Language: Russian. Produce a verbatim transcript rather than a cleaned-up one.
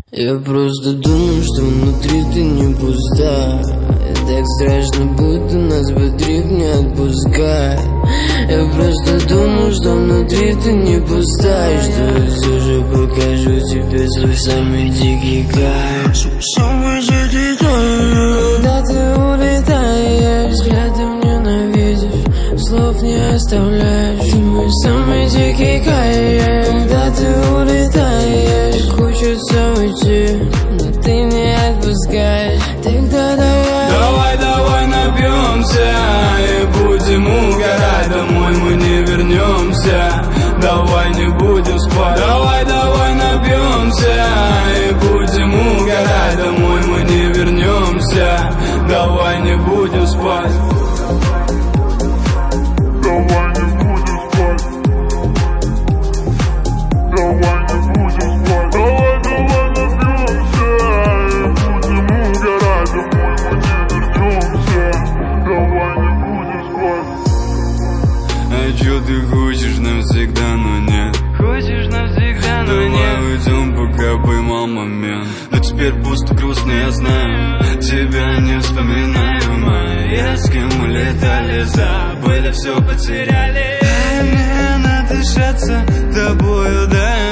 Я просто думаю, что внутри ты не пуста. И так страшно, будто нас бодрит, не отпускай. Я просто думаю, что внутри ты не пуста. И что я все же покажу тебе свой самый дикий кайф. Самый дикий кайф. Когда ты улетаешь, взглядом ненавидишь, слов не оставляешь. Ты мой самый дикий кайф. Когда ты улетаешь, хочется уйти, но ты не отпускаешь. Тогда давай, давай, давай напьемся и будем угорать. Домой мы не вернемся, давай не будем спать. Давай, давай напьемся и будем угорать. Домой мы не вернемся, давай не будем спать. Давай не будем спать. Давай не будем спать. Давай, давай напьемся и будем угорать. Домой мы не вернемся, давай не будем спать. А чё ты хочешь навсегда, но нет? хочешь навсегда, но нет. Давай уйдем, пока поймал момент. Но теперь пусто, грустно, я знаю. Тебя не вспоминаю, мы с кем улетали, забыли, все потеряли. Дай мне надышаться тобою, дай